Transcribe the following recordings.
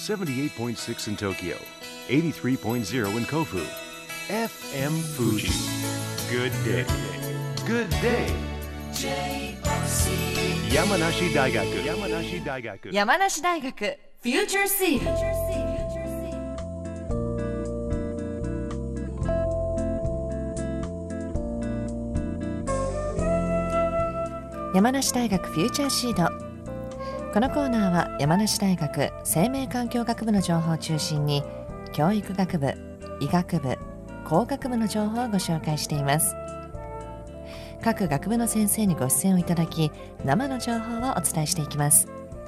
78.6 in Tokyo, 83.0 in Kofu. FM Fuji. Good day. Good day. Yamanashi Daigaku. Yamanashi Daigaku. 山梨大学フューチャーシード。山梨大学フューチャーシード。このコーナーは山梨大学生命環境学部の情報を中心に教育学部、医学部、工学部の情報をご紹介しています。各学部の先生にご出演をいただき、生の情報をお伝えしていきます。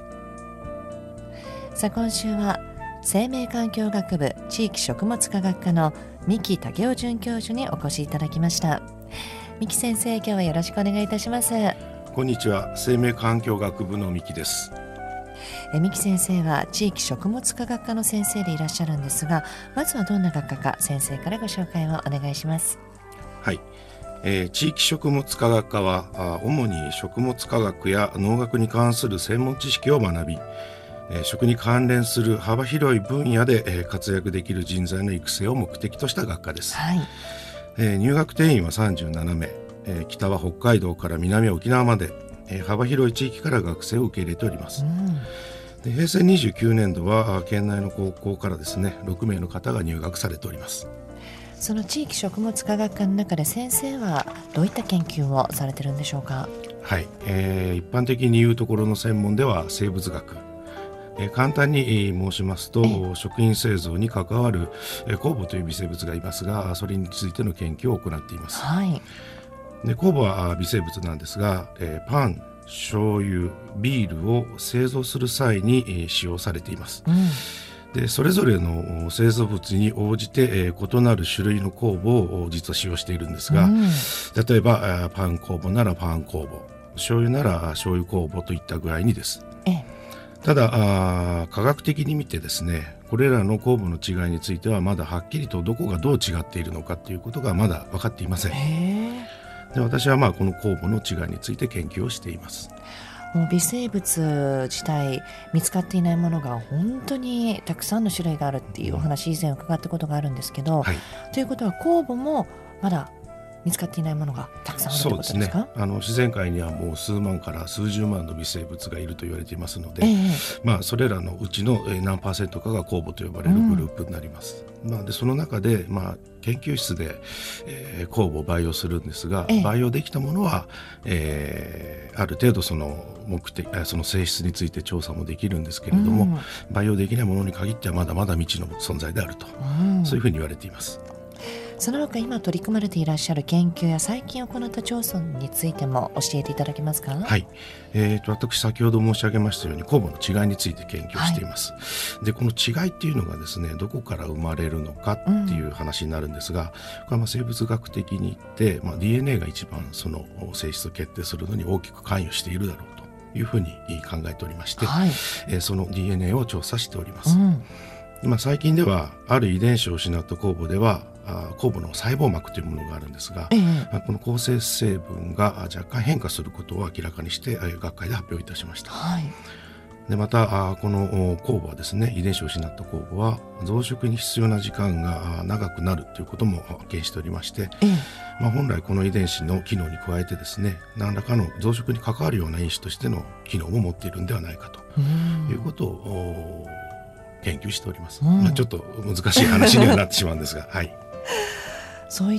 さあ、今週は生命環境学部地域食物科学科の三木武雄准教授にお越しいただきました。三木先生、今日はよろしくお願いいたします。 こんにちは。生命環境学部の三木です。 三木先生は地域食物科学科の先生でいらっしゃるんですが、まずはどんな学科か先生からご紹介をお願いします。 はい、地域食物科学科は主に食物科学や農学に関する専門知識を学び、食に関連する幅広い分野で活躍できる人材の育成を目的とした学科です。 はい。 入学定員は37名、北は北海道から南は沖縄まで、幅広い地域から学生を受け入れております。で、平成29年度は県内の高校からですね、6名の方が入学されております。 その地域食物科学科の中で先生はどういった研究をされてるんでしょうか。 はい、一般的に言うところの専門では生物学、簡単に申しますと、食品製造に関わる酵母という微生物がいますが、それについての研究を行っています。 はい。 で、酵母は微生物なんですが、パン、醤油、ビールを製造する際に使用されています。で、それぞれの製造物に応じて異なる種類の酵母を実は使用しているんですが、例えばパン酵母ならパン酵母、醤油なら醤油酵母といった具合にです。ただ科学的に見てですね、これらの酵母の違いについてはまだはっきりとどこがどう違っているのかということがまだ分かっていません。で、私はこの酵母の違いについて研究をしています。 もう微生物自体見つかっていないものが本当にたくさんの種類があるっていうお話、以前伺ったことがあるんですけど、 はい、 ということは酵母もまだ見つかっていないものがたくさんあるということですか。 そうですね。自然界にはもう数万から数十万の微生物がいると言われていますので、それらのうちの何パーセントかが酵母と呼ばれるグループになります。で、その中で、研究室で、酵母を培養するんですが、培養できたものは、ある程度その性質について調査もできるんですけれども、培養できないものに限ってはまだまだ未知の存在であると、そういうふうに言われています。 その他今取り組まれていらっしゃる研究や最近行った調査についても教えていただけますか。 はい、私先ほど申し上げましたように酵母の違いについて研究しています。で、この違いっていうのがですね、どこから生まれるのかっていう話になるんですが、これは生物学的に言って、DNA が一番その性質を決定するのに大きく関与しているだろうというふうに考えておりまして、その DNA を調査しております。今最近ではある遺伝子を失った酵母では酵母の細胞膜というものがあるんですが、この構成成分が若干変化することを明らかにして学会で発表いたしました。で、またこの酵母はですね、遺伝子を失った酵母は増殖に必要な時間が長くなるということも発見しておりまして、本来この遺伝子の機能に加えてですね、何らかの増殖に関わるような因子としての機能を持っているんではないかということを研究しております。ちょっと難しい話にはなってしまうんですが、 そういった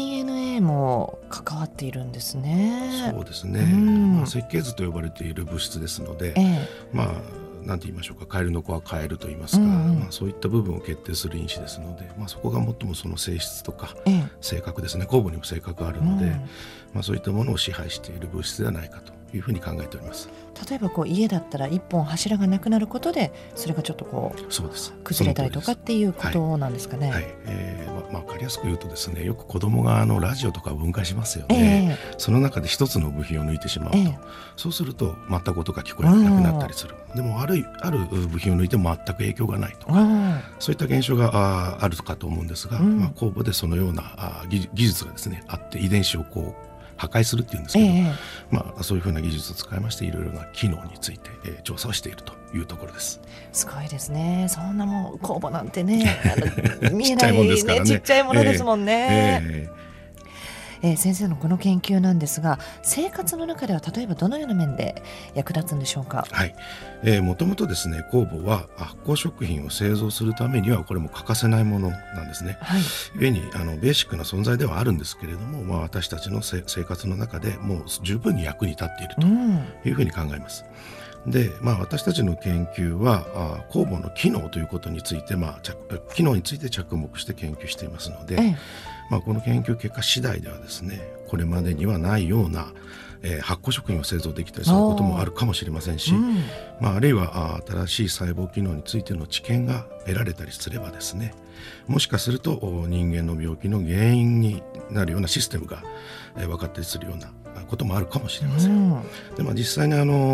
DNA も関わっているんですね。 そうですね。設計図と呼ばれている物質ですので、なんて言いましょうか、カエルの子はカエルと言いますか、そういった部分を決定する因子ですので、そこが最もその性質とか、性格ですね、酵母にも性格があるので、そういったものを支配している物質ではないかというふうに考えております。 例えば家だったら一本柱がなくなることでそれがちょっとそうです、 崩れたりとかっていうことなんですかね。 分かりやすく言うとですね、よく子供がラジオとかを分解しますよね。その中で一つの部品を抜いてしまうと、そうすると全く音が聞こえなくなったりする。でもある部品を抜いても全く影響がないとか、そういった現象があるかと思うんですが、酵母でそのような技術がですねあって、遺伝子を破壊するっていうんですけど、そういうふうな技術を使いましていろいろな機能について、調査をしているというところです。 すごいですね。そんなもん酵母なんてね見えないちっちゃいもんですからね。 ちっちゃいものですもんね。先生のこの研究なんですが、生活の中では例えばどのような面で役立つんでしょうか。 はい、もともとですね、酵母は発酵食品を製造するためにはこれも欠かせないものなんですね。故にベーシックな存在ではあるんですけれども、私たちの生活の中でもう十分に役に立っているというふうに考えます。で、私たちの研究は酵母の機能ということについて、機能について着目して研究していますので、この研究結果次第ではですね、これまでにはないような、発酵食品を製造できたりすることもあるかもしれませんし、あるいは新しい細胞機能についての知見が得られたりすればですね、もしかすると人間の病気の原因になるようなシステムが、分かったりするようなこともあるかもしれません。で、実際に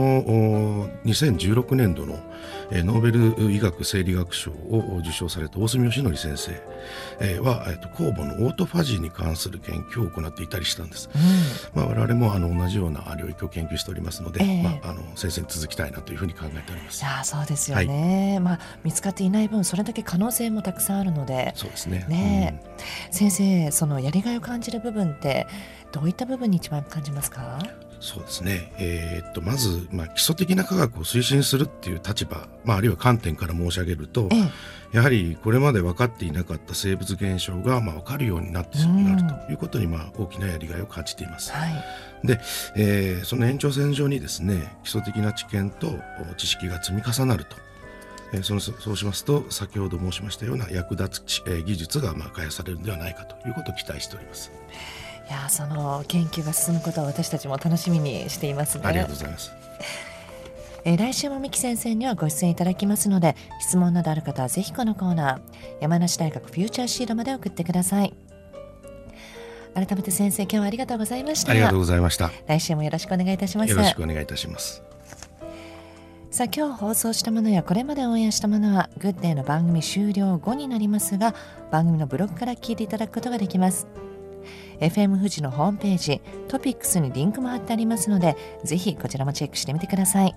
2016年度のノーベル医学生理学賞を受賞された大隅義則先生は酵母のオートファジーに関する研究を行っていたりしたんです。我々も同じような領域を研究しておりますので、先生に続きたいなというふうに考えております。 いや、そうですよね。見つかっていない分それだけ可能性もたくさんあるので。 そうですね。 先生、そのやりがいを感じる部分ってどういった部分に一番感じますか。 そうですね、まず、基礎的な科学を推進するっていう立場、あるいは観点から申し上げると、やはりこれまで分かっていなかった生物現象が分かるようになるということに大きなやりがいを感じています。で、その延長線上にですね、基礎的な知見と知識が積み重なると、そうしますと先ほど申しましたような役立つ技術が開発されるのではないかということを期待しております。 いや、その研究が進むことは私たちも楽しみにしていますね。 ありがとうございます。 来週も三木先生にはご出演いただきますので、質問などある方はぜひこのコーナー、山梨大学フューチャーシードまで送ってください。改めて先生、今日はありがとうございました。 ありがとうございました。 来週もよろしくお願いいたします。 よろしくお願いいたします。 さあ、今日放送したものやこれまでオンエアしたものはグッデイの番組終了後になりますが、番組のブログから聞いていただくことができます。FM 富士のホームページトピックスにリンクも貼ってありますので、ぜひこちらもチェックしてみてください。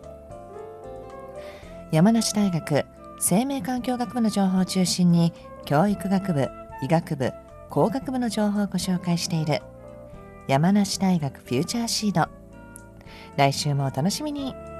山梨大学生命環境学部の情報を中心に、教育学部、医学部、工学部の情報をご紹介している山梨大学フューチャーシード。来週もお楽しみに。